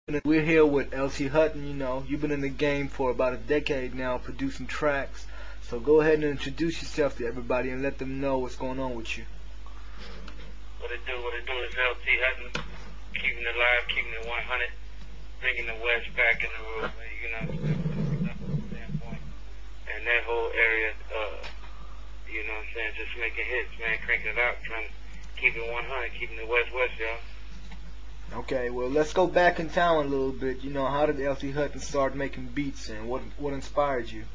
We're here with LT Hutton. You know, you've been in the game for about a decade now, producing tracks. So go ahead and introduce yourself to everybody and let them know what's going on with you. What it do is LT Hutton, keeping it live, keeping it 100, bringing the West back in the real way, you know, from a standpoint. And that whole area, you know what I'm saying, just making hits, man, cranking it out, trying to keep it 100, keeping the West, y'all. Okay, well, let's go back in time a little bit. You know, how did LT Hutton start making beats, and what inspired you?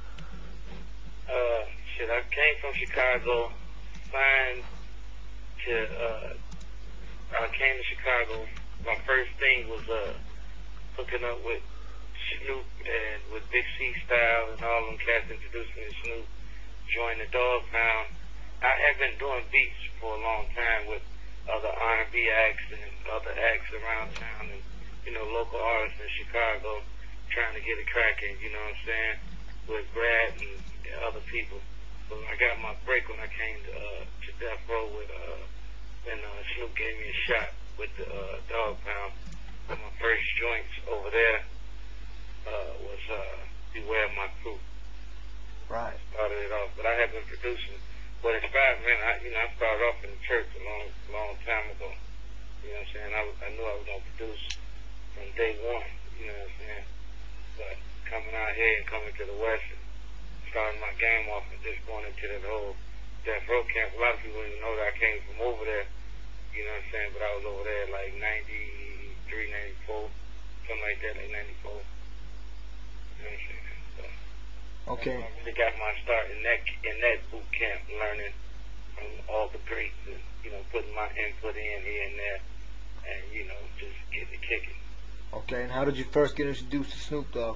I came from Chicago, signed to, I came to Chicago. My first thing was hooking up with Snoop and with Big C Style and all them cats introduced me to Snoop. Joined the Dog Pound. I had been doing beats for a long time with other R&B acts and other acts around town and, you know, local artists in Chicago trying to get it cracking, you know what I'm saying, with Brad and other people. So I got my break when I came to Death Row with, when Snoop gave me a shot with the Dog Pound. So my first joints over there was Beware My Crew. Right. Started it off, but I had been producing. What inspired me, I started off in the church a long time ago. You know what I'm saying? I knew I was going to produce from day one, you know what I'm saying? But coming out here and coming to the West and starting my game off and just going into that whole Death Row camp, a lot of people don't even know that I came from over there, you know what I'm saying? But I was over there like 93, 94, something like that, like 94. You know what I'm saying? So, okay. I really got my start in that boot camp, learning from all the greats and, you know, putting my input in here and there and, you know, just getting it kicking. Okay, and how did you first get introduced to Snoop Dogg?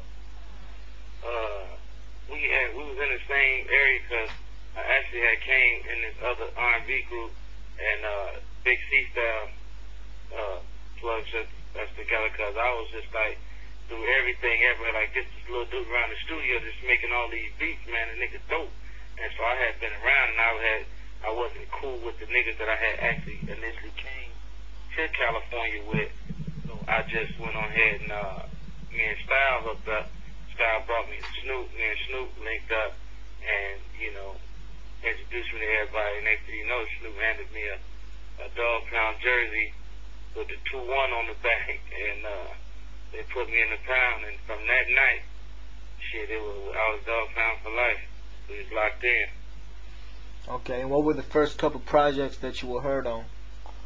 We was in the same area because I actually had came in this other R&B group and Big C Style plugs us together because I was just like through everything ever, like this little dude around the studio just making all these beats, man, the nigga dope. And so I had been around and I wasn't cool with the niggas that I had actually initially came to California with. So I just went on ahead and me and Style hooked up. Style brought me to Snoop. Me and Snoop linked up and, you know, introduced me to everybody. Next thing you know, Snoop handed me a Dog Pound jersey with the 2-1 on the back. And they put me in the pound. And from that night, I was Dog Pound for life. We was locked in. Okay, and what were the first couple projects that you were heard on?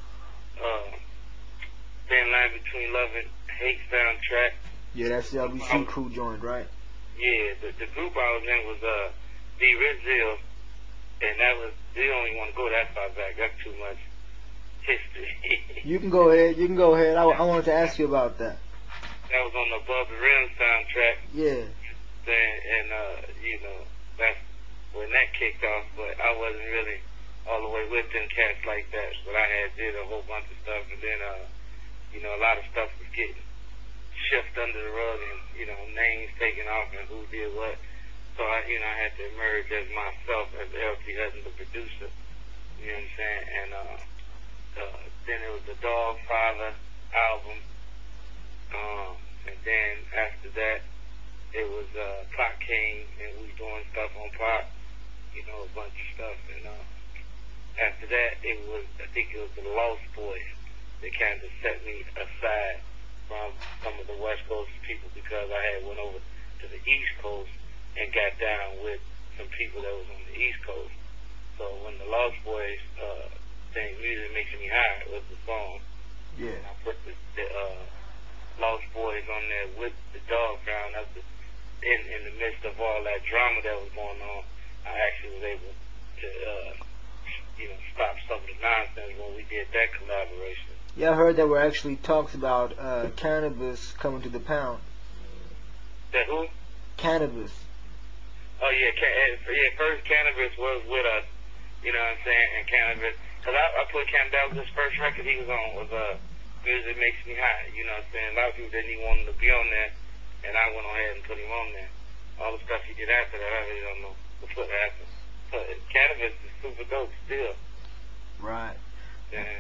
Thin Line Between Love and Hate soundtrack. Yeah, that's the LBC crew joined, right? Yeah, the group I was in was D. Rizzill, and they don't even want to go that far back. That's too much history. You can go ahead. I wanted to ask you about that. That was on the Above the Rim soundtrack. Yeah. And you know, that's when that kicked off, but I wasn't really all the way with them cats like that. But I had did a whole bunch of stuff, and then you know, a lot of stuff was getting shift under the rug and, you know, names taken off and who did what. So I had to emerge as myself as LT Hutton, the producer. You know what I'm saying? And then it was the Dog Father album. And then after that, it was Pop King, and we was doing stuff on Pop, you know, a bunch of stuff. And after that, I think it was the Lost Boys that kind of set me aside from some of the West Coast people because I had went over to the East Coast and got down with some people that was on the East Coast. So when the Lost Boys thing, Music Makes Me High, was the song. Yeah. I put the Lost Boys on there with the Dog Pound. In the midst of all that drama that was going on, I actually was able to you know, stop some of the nonsense when we did that collaboration. Yeah, I heard there were actually talks about Canibus coming to the pound. That who? Canibus. Oh yeah, first Canibus was with us, you know what I'm saying, and Canibus, because I put Canibus, his first record he was on was Music Makes Me High, you know what I'm saying. A lot of people didn't even want him to be on there, and I went on ahead and put him on there. All the stuff he did after that, I really don't know what happened. But Canibus is super dope still. Right. Yeah.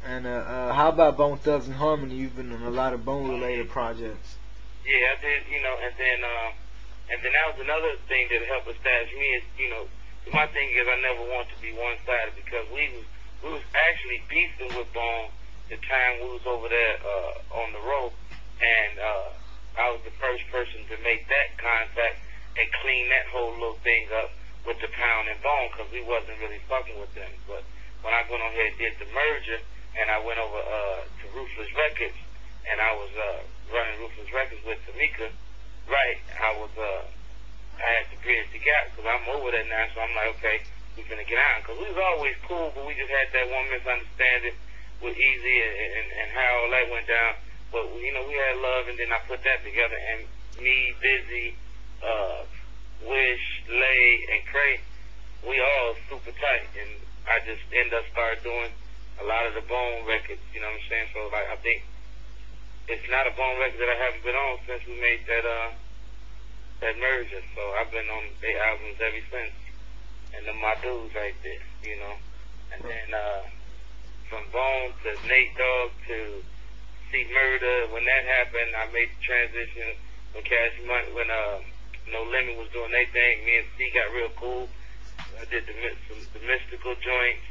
And how about Bone Thugs and Harmony? You've been on a lot of Bone related projects. Yeah, I did, and then that was another thing that helped establish me is, my thing is I never want to be one-sided because we was actually beefing with Bone the time we was over there on the road, and I was the first person to make that contact and clean that whole little thing up with the Pound and Bone because we wasn't really fucking with them. But when I went on here and did the merger, and I went over to Ruthless Records, and I was running Ruthless Records with Tamika, right? I had to bridge the gap because I'm over there now, so I'm like, okay, we finna get out. Because we was always cool, but we just had that one misunderstanding with Easy and how all that went down. But, we had love, and then I put that together, and me, Busy, Wish, Lay, and Cray, we all super tight, and I just end up start doing a lot of the Bone records, you know what I'm saying? So, like, I think it's not a Bone record that I haven't been on since we made that merger. So I've been on their albums ever since. And then my dudes right there, And then from Bone to Nate Dogg to See Murder, when that happened, I made the transition when Cash Money, when No Limit was doing their thing. Me and C got real cool. I did the mystical joints.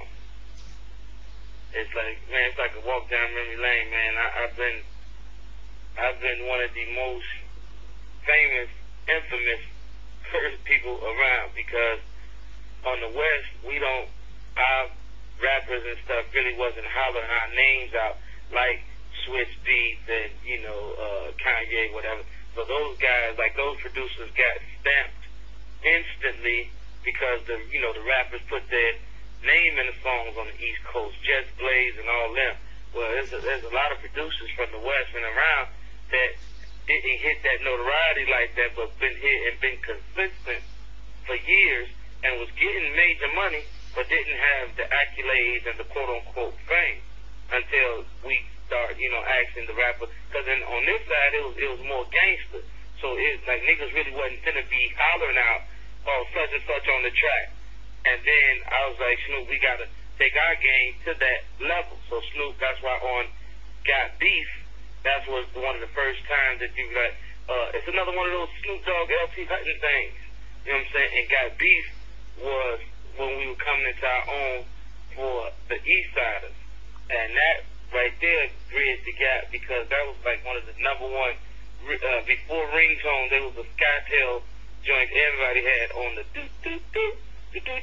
It's like a walk down memory lane, man. I've been one of the most famous, infamous people around because on the West, our rappers and stuff really wasn't hollering our names out like Switch Beats and, Kanye, whatever. So those guys, like those producers got stamped instantly because the rappers put their name in the songs on the East Coast, Jets Blaze and all them. Well, there's a lot of producers from the West and around that didn't hit that notoriety like that, but been hit and been consistent for years and was getting major money, but didn't have the accolades and the quote-unquote fame until we start, asking the rapper. Because on this side, it was more gangster. So it's like niggas really wasn't finna be hollering out, oh, such and such on the track. And then I was like, Snoop, we got to take our game to that level. So Snoop, that's why on Got Beef, that was one of the first times that you got, it's another one of those Snoop Dogg, LT Hutton things. You know what I'm saying? And Got Beef was when we were coming into our own for the East Siders. And that right there bridged the gap because that was like one of the number one, before ringtone, there was a Skytail joint everybody had on the do-do-do. You know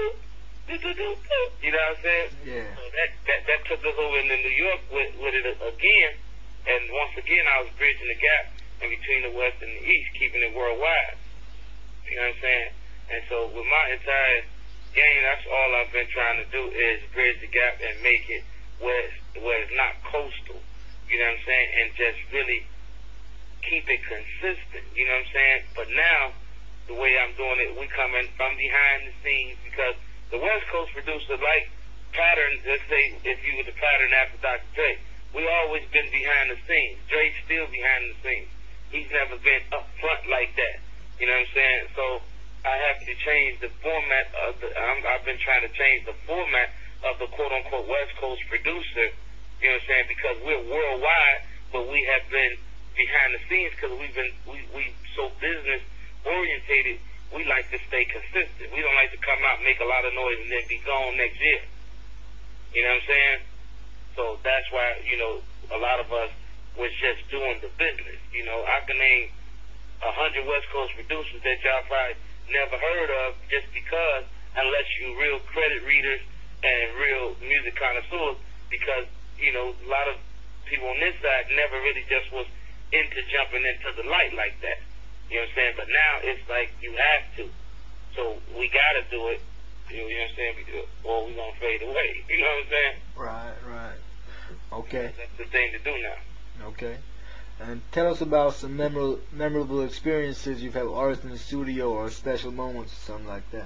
what I'm saying? Yeah. So that took us over into New York with it again, and once again I was bridging the gap in between the West and the East, keeping it worldwide. You know what I'm saying? And so with my entire game, that's all I've been trying to do is bridge the gap and make it where it's not coastal. You know what I'm saying? And just really keep it consistent. You know what I'm saying? But now, the way I'm doing it, we coming from behind the scenes because the West Coast producer like Pattern, let's say if you were the Pattern after Dr. Dre, we always been behind the scenes. Dre's still behind the scenes. He's never been up front like that. You know what I'm saying? So I have to change the format of I've been trying to change the format of the quote unquote West Coast producer, you know what I'm saying? Because we're worldwide, but we have been behind the scenes because we so business orientated, we like to stay consistent. We don't like to come out, make a lot of noise, and then be gone next year. You know what I'm saying? So that's why, a lot of us was just doing the business. I can name 100 West Coast producers that y'all probably never heard of just because, unless you real credit readers and real music connoisseurs, because, a lot of people on this side never really just was into jumping into the light like that. You know what I'm saying? But now it's like you have to. So we got to do it. You know what I'm saying? Or we're going to fade away. You know what I'm saying? Right. Okay. That's the thing to do now. Okay. And tell us about some memorable experiences you've had with artists in the studio or special moments or something like that.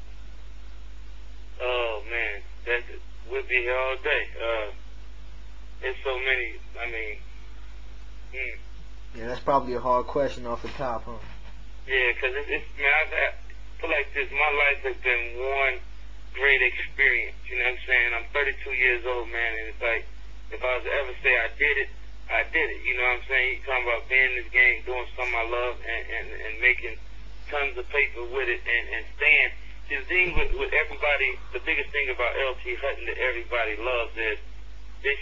Oh, man. We'll be here all day. There's so many. I mean, Yeah, that's probably a hard question off the top, huh? Yeah, because man, I feel like this. My life has been one great experience. You know what I'm saying? I'm 32 years old, man, and it's like, if I was to ever say I did it, I did it. You know what I'm saying? You talking about being in this game, doing something I love, and making tons of paper with it, and staying. The thing with everybody, the biggest thing about LT Hutton that everybody loves is this.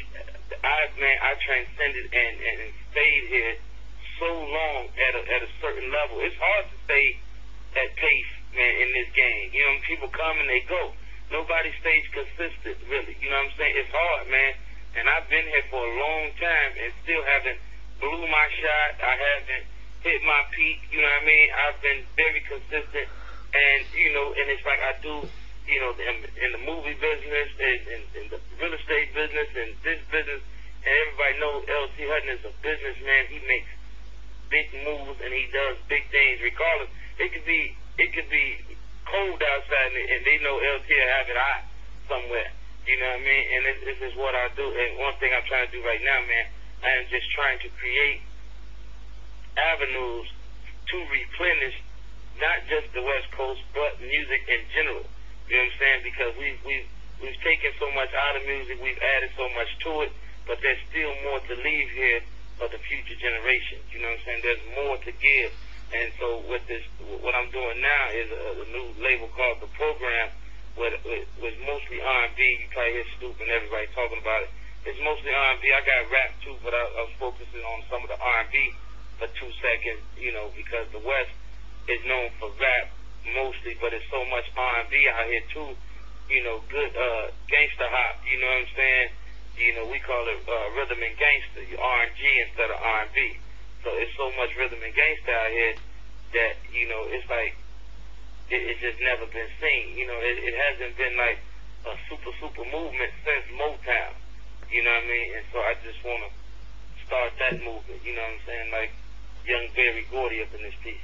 I transcended and stayed here so long at a certain level. It's hard to stay at pace, man, in this game. You know, people come and they go. Nobody stays consistent, really. You know what I'm saying? It's hard, man. And I've been here for a long time and still haven't blew my shot. I haven't hit my peak. You know what I mean? I've been very consistent. And, you know, and it's like I do, you know, in the movie business, in the real estate business, and this business, and everybody knows LT Hutton is a businessman. He makes big moves and he does big things regardless. It could be cold outside and they know LT will have it hot somewhere. You know what I mean? And this is what I do. And one thing I'm trying to do right now, man, I am just trying to create avenues to replenish not just the West Coast, but music in general. You know what I'm saying? Because we've taken so much out of music, we've added so much to it, but there's still more to leave here for the future generations. You know what I'm saying? There's more to give. And so with this, what I'm doing now is a new label called The Program, with mostly R&B. You probably hear Snoop and everybody talking about it. It's mostly R&B. I got rap too, but I was focusing on some of the R&B for 2 seconds, you know, because the West is known for rap mostly, but it's so much R&B out here too. You know, good gangster hop. You know what I'm saying? You know, we call it rhythm and gangster, R&G instead of R&B. So it's so much rhythm and gangster out here that, you know, it's like it's just never been seen. You know, it hasn't been like a super movement since Motown. You know what I mean? And so I just want to start that movement. You know what I'm saying? Like young Berry Gordy up in this piece.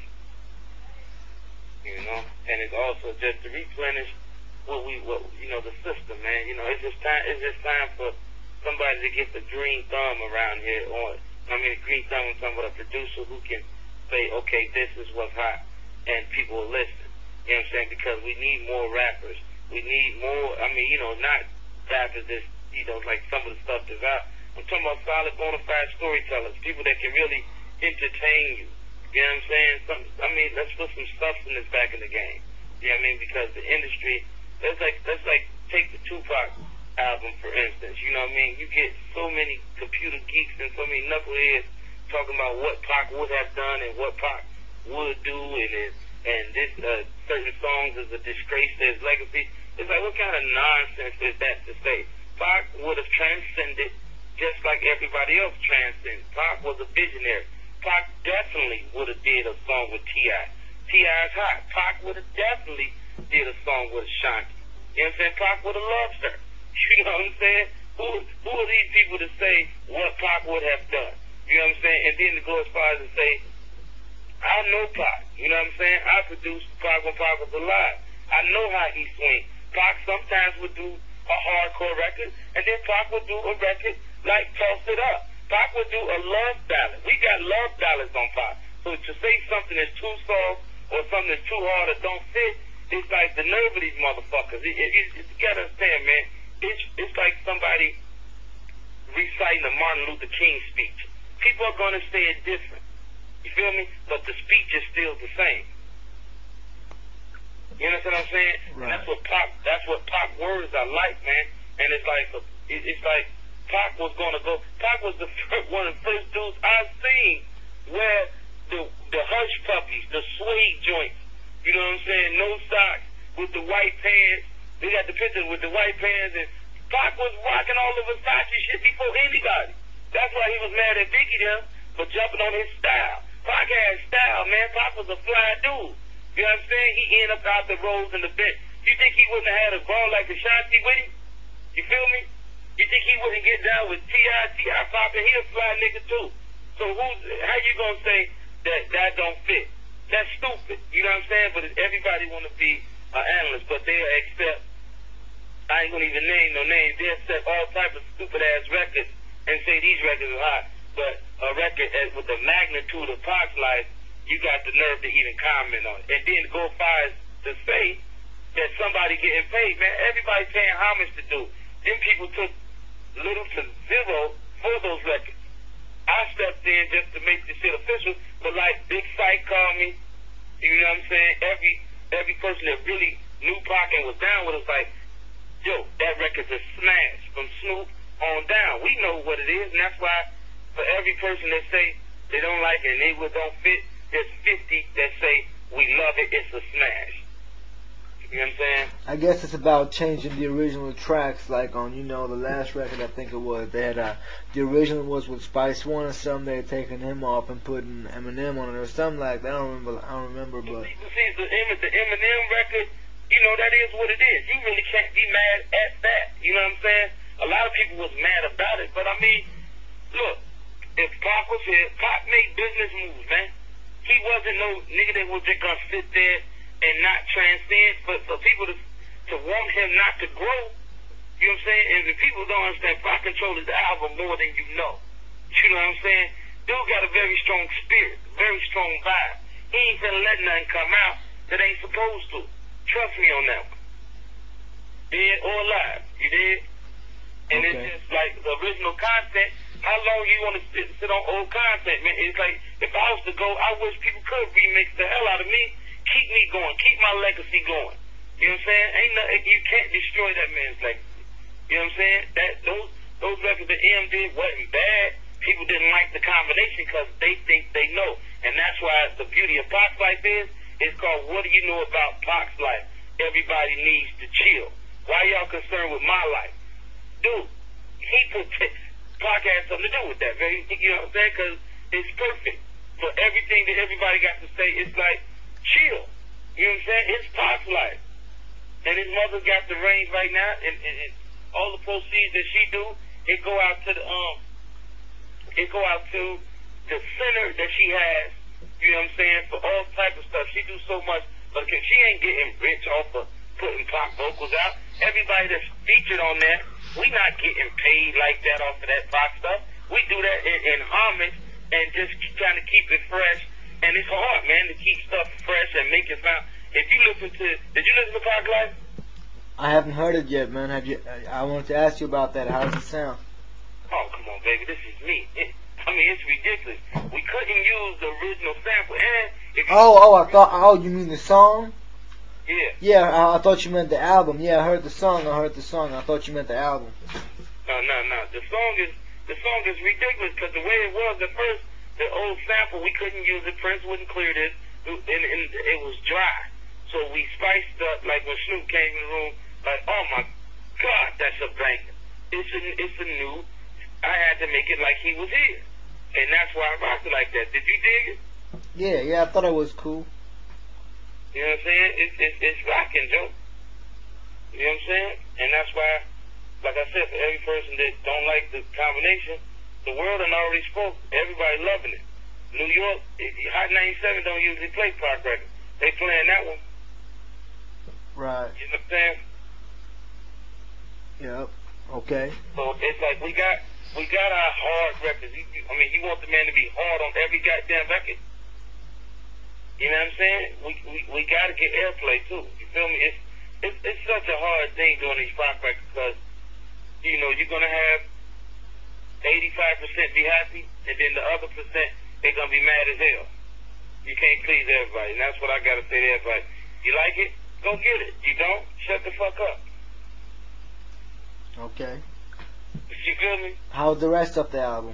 You know, and it's also just to replenish what you know, the system, man. You know, it's just time for somebody to get the green thumb around here. The green thumb, I'm talking about a producer who can say, okay, this is what's hot, and people will listen. You know what I'm saying? Because we need more rappers. We need more. I mean, you know, not rappers that, you know, like some of the stuff that's out. I'm talking about solid, bona fide storytellers, people that can really entertain you. You know what I'm saying? Let's put some substance back in the game. You know what I mean? Because the industry, let's take the Tupac album, for instance. You know what I mean? You get so many computer geeks and so many knuckleheads talking about what Pac would have done and what Pac would do, and this certain songs is a disgrace to his legacy. It's like, what kind of nonsense is that to say? Pac would have transcended just like everybody else transcended. Pac was a visionary. Pac definitely would have did a song with T.I. T.I.'s hot. Pac would have definitely did a song with Ashanti. You know what I'm saying? Pac would have loved her. You know what I'm saying? Who are these people to say what Pac would have done? You know what I'm saying? And then to go as far as to say, I know Pac. You know what I'm saying? I produced Pac when Pac was alive. I know how he swings. Pac sometimes would do a hardcore record, and then Pac would do a record like Toss It Up. Pac would do a love ballad. We got love ballads on Pac. So to say something is too soft or something that's too hard or don't fit, it's like the nerve of these motherfuckers. You gotta understand, man. It's like somebody reciting a Martin Luther King speech. People are gonna say it different. You feel me? But the speech is still the same. You understand what I'm saying? Right. And that's what Pac words are like, man. And it's like Pac was gonna go. Pac was one of the first dudes I've seen where the hush puppies, the suede joints, you know what I'm saying? No socks, with the white pants. They got the pictures with the white pants, and Pac was rocking all the Versace shit before anybody. That's why he was mad at Biggie them for jumping on his style. Pac had style, man. Pac was a fly dude. You know what I'm saying? He ended up out the roads in the bench. You think he wouldn't have had a ball like Ashanti with him? You feel me? You think he wouldn't get down with T.I.? T.I. popping, he a fly nigga too. So how you gonna say that don't fit? That's stupid. You know what I'm saying? But everybody wanna be an analyst, but they'll accept, I ain't gonna even name no names, they'll accept all type of stupid ass records and say these records are hot. But a record with the magnitude of Pac's life, you got the nerve to even comment on it. And then go far as to say that somebody getting paid, man. Everybody paying homage to do. Them people took little to zero for those records. I stepped in just to make the shit official, but like Big Sight called me, you know what I'm saying? Every person that really knew Pac and was down with us, like, yo, that record's a smash from Snoop on down. We know what it is, and that's why for every person that say they don't like it and it don't fit, there's 50 that say we love it, it's a smash. You know what I'm saying? I guess it's about changing the original tracks, like on, you know, the last record, I think it was, they had, the original was with Spice One or something, they had taken him off and putting Eminem on it or something like that, I don't remember, but... See, the Eminem record, you know, that is what it is. You really can't be mad at that, you know what I'm saying? A lot of people was mad about it, but I mean, look, if Pac was here, Pac made business moves, man. He wasn't no nigga that was just gonna sit there and not transcend. But for people to want him not to grow, you know what I'm saying? And if people don't understand, Pac controls the album more than you know. You know what I'm saying? Dude got a very strong spirit, very strong vibe. He ain't gonna let nothing come out that ain't supposed to. Trust me on that one. Dead or alive, you did? And Okay. it's just like the original content. How long you want to sit on old content, man? It's like, if I was to go, I wish people could remix the hell out of me. Keep me going. Keep my legacy going. You know what I'm saying? Ain't nothing, you can't destroy that man's legacy. You know what I'm saying? Those records that M did wasn't bad. People didn't like the combination because they think they know. And that's why the beauty of Pac's Life is, it's called What Do You Know About Pac's Life? Everybody needs to chill. Why y'all concerned with my life? Dude, he put Pac had something to do with that, man. You know what I'm saying? Because it's perfect. For everything that everybody got to say, it's like, chill. You know what I'm saying? It's Pac's life. And his mother got the reins right now, and all the proceeds that she do, it go out to the center that she has, you know what I'm saying, for all type of stuff. She do so much, but she ain't getting rich off of putting Pac vocals out. Everybody that's featured on that, we not getting paid like that off of that Pac stuff. We do that in homage and just trying to keep it fresh. And it's hard, man, to keep stuff fresh and make it sound. If you listen to, did you listen to Pac Life? I haven't heard it yet, man. I wanted to ask you about that. How does it sound? Oh, come on, baby, this is me. I mean, it's ridiculous. We couldn't use the original sample. And if You mean the song? Yeah. Yeah, I thought you meant the album. Yeah, I heard the song. I thought you meant the album. No. The song is ridiculous because the way it was at first, the old sample, we couldn't use it. Prince wouldn't clear this, and it was dry. So we spiced up, like when Snoop came in the room, like, oh my God, that's a banger. It's a new. I had to make it like he was here, and that's why I rocked it like that. Did you dig it? Yeah, I thought it was cool. You know what I'm saying? It's rocking, Joe. You know what I'm saying? And that's why, like I said, for every person that don't like the combination, the world done already spoke. Everybody loving it. New York, Hot 97 don't usually play Pac records. They playing that one. Right. You know what I'm saying? Yep. Okay. So it's like we got our hard records. You want the man to be hard on every goddamn record. You know what I'm saying? We got to get airplay too. You feel me? It's such a hard thing doing these Pac records because you're gonna have 85% be happy, and then the other percent they're gonna be mad as hell. You can't please everybody, and that's what I gotta say to everybody. You like it? Go get it. You don't? Shut the fuck up. Okay. You feel me? How's the rest of the album?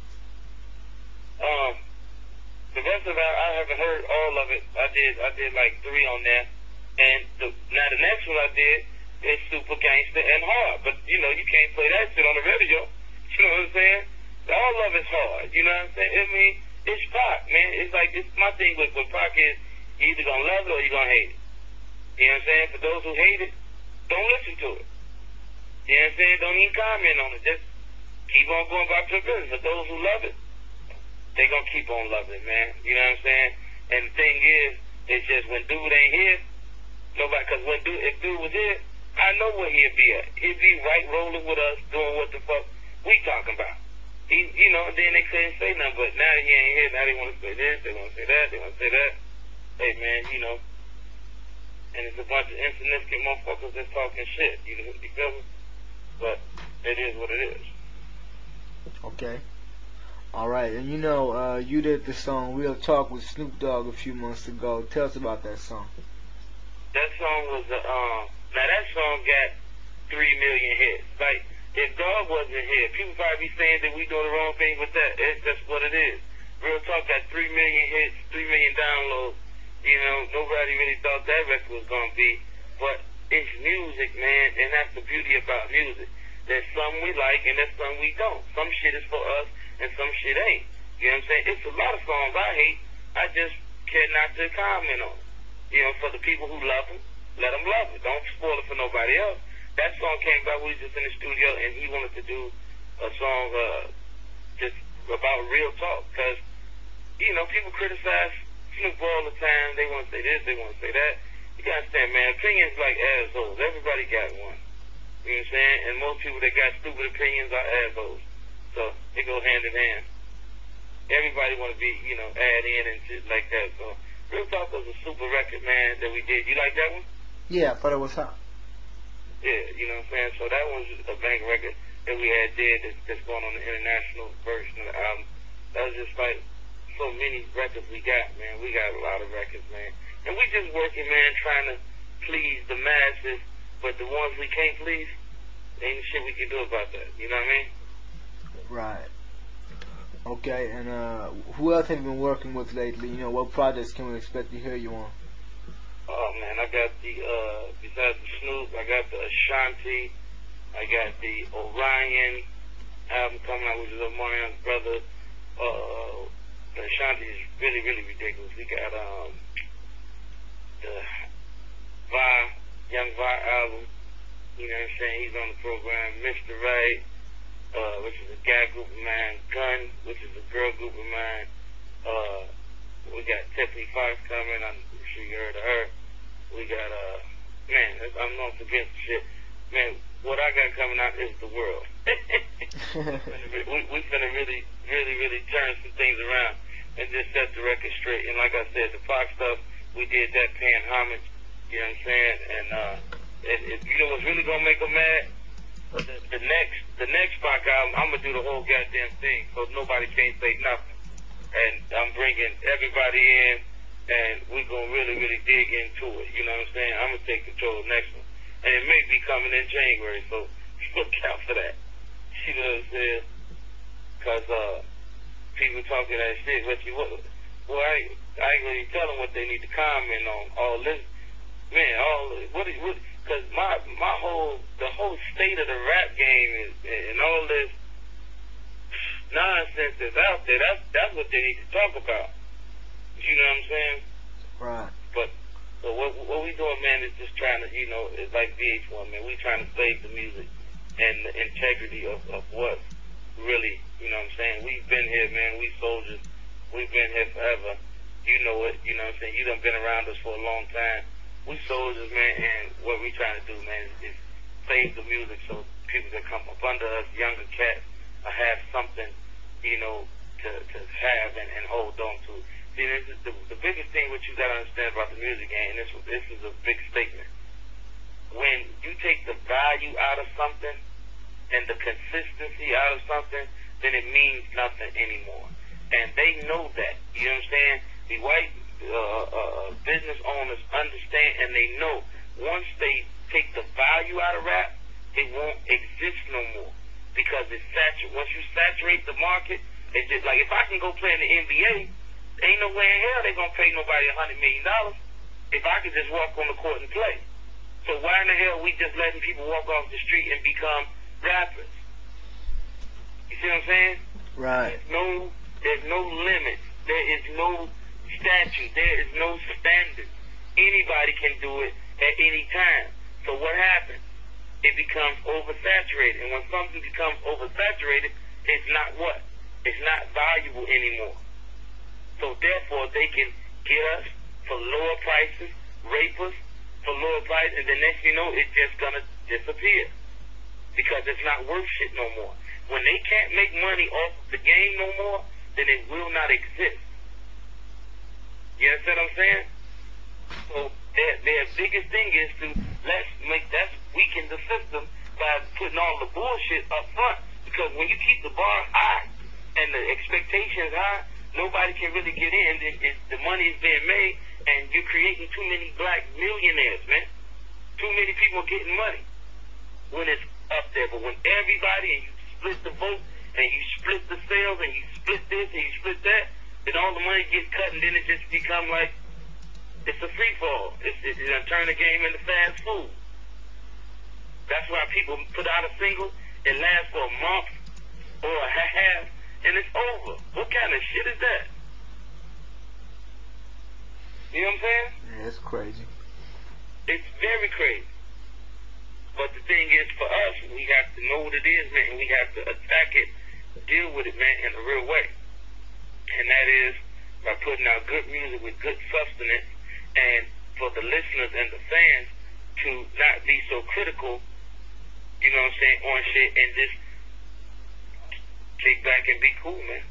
The rest of it, I haven't heard all of it. I did like 3 on there, and now the next one I did is super gangster and hard. But you can't play that shit on the radio. You know what I'm saying? All of it's hard. You know what I'm saying? I mean, it's Pac, man. It's like my thing with Pac is you either gonna love it or you gonna hate it. You know what I'm saying? For those who hate it, don't listen to it. You know what I'm saying? Don't even comment on it. Just keep on going about your business. For those who love it, they gonna keep on loving it, man. You know what I'm saying? And the thing is, it's just when dude ain't here, nobody. Because if dude was here, I know where he'd be at. He'd be right rolling with us, doing what the fuck we talking about. And then they couldn't say nothing. But now that he ain't here, now they want to say this, they want to say that, they want to say that. Hey, man, and it's a bunch of insignificant motherfuckers that's talking shit. You feel me? But it is what it is. Okay. Alright, and you did the song Real Talk with Snoop Dogg a few months ago. Tell us about that song. That song was now that song got 3 million hits. Like, if Dog wasn't here, people probably be saying that we doing the wrong thing with that. It's just what it is. Real Talk got 3 million hits, 3 million downloads. Nobody really thought that record was gonna be. But it's music, man, and that's the beauty about music. There's some we like and there's some we don't. Some shit is for us and some shit ain't. You know what I'm saying? It's a lot of songs I hate. I just care not to comment on. For the people who love them, let them love it. Don't spoil it for nobody else. That song came about, we was just in the studio, and he wanted to do a song just about real talk. Because, people criticize Snoop all the time. They want to say this, they want to say that. You got to understand, man, opinions like assholes. Everybody got one. You know what I'm saying? And most people that got stupid opinions are assholes. So, they go hand in hand. Everybody want to be, add in and shit like that. So, Real Talk was a super record, man, that we did. You like that one? Yeah, I thought it was hot. Yeah, you know what I'm saying? So that was a bang record that we had did that's going on the international version of the album. That was just like so many records we got, man. We got a lot of records, man. And we just working, man, trying to please the masses, but the ones we can't please, ain't shit we can do about that. You know what I mean? Right. Okay, and who else have you been working with lately? What projects can we expect to hear you on? Oh man, I got the besides the Snoop, I got the Ashanti, I got the Orion album coming out, which is Omarion's brother. The Ashanti is really, really ridiculous. We got the Young Vi album. You know what I'm saying? He's on the program. Mr. Right, which is a guy group of mine. Gun, which is a girl group of mine. We got Tiffany Fox coming. I'm sure you heard of her. We got, man, I'm not forgetting shit. Man, what I got coming out is the world. we finna really, really, really turn some things around and just set the record straight. And like I said, the Fox stuff, we did that paying homage, you know what I'm saying? And you know what's really gonna make them mad? The next Fox album, I'm gonna do the whole goddamn thing so nobody can't say nothing. And I'm bringing everybody in, and we're going to really, really dig into it. You know what I'm saying? I'm going to take control of the next one. And it may be coming in January, so look out for that. You know what I'm saying? Because people talking that shit, but I ain't really tell them what they need to comment on. All this, man, because the whole state of the rap game is, and all this nonsense that's out there, that's what they need to talk about. You know what I'm saying? Right. But what we doing, man, is just trying to, it's like VH1, man. We trying to save the music and the integrity of what really, you know what I'm saying? We've been here, man. We soldiers. We've been here forever. You know it. You know what I'm saying? You done been around us for a long time. We soldiers, man, and what we trying to do, man, is save the music so people that come up under us, younger cats, have something, to have and hold on to. See, this is the biggest thing what you got to understand about the music game, and this is a big statement. When you take the value out of something and the consistency out of something, then it means nothing anymore. And they know that. You know what I'm saying? The white business owners understand, and they know once they take the value out of rap, it won't exist no more. Because it's saturated. Once you saturate the market, it's just like if I can go play in the NBA, ain't no way in hell they're gonna pay nobody $100 million if I could just walk on the court and play. So why in the hell we just letting people walk off the street and become rappers? You see what I'm saying? Right. There's no limit. There is no statute. There is no standard. Anybody can do it at any time. So what happens? It becomes oversaturated. And when something becomes oversaturated, it's not what? It's not valuable anymore. So therefore, they can get us for lower prices, rape us for lower prices, and the next thing you know, it's just gonna disappear because it's not worth shit no more. When they can't make money off of the game no more, then it will not exist. You understand what I'm saying? So their biggest thing is to let's weaken the system by putting all the bullshit up front. Because when you keep the bar high and the expectations high, nobody can really get in. The money is being made, and you're creating too many black millionaires, man. Too many people getting money when it's up there. But when everybody, and you split the vote, and you split the sales, and you split this, and you split that, then all the money gets cut, and then it just become like it's a free fall. It's gonna turn the game into fast food. That's why people put out a single, it lasts for a month or a half, and it's over. What kind of shit is that? You know what I'm saying? Yeah, it's crazy. It's very crazy. But the thing is, for us, we have to know what it is, man, and we have to attack it, deal with it, man, in a real way. And that is by putting out good music with good substance, and for the listeners and the fans to not be so critical, you know what I'm saying, on shit, and just kick back and be cool, man.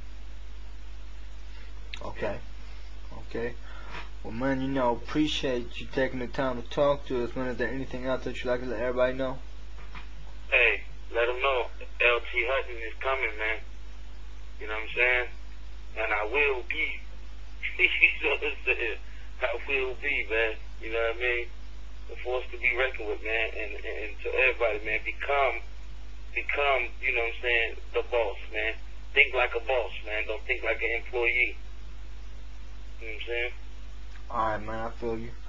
Okay. Well, man, appreciate you taking the time to talk to us, man. Is there anything else that you'd like to let everybody know? Hey, let them know LT Hutton is coming, man. You know what I'm saying? And I will be. You know what I'm saying? I will be, man. You know what I mean? The force to be reckoned with, man. And to everybody, man, become, you know what I'm saying, the boss, man. Think like a boss, man. Don't think like an employee. You know what I'm saying? Alright, man, I feel you.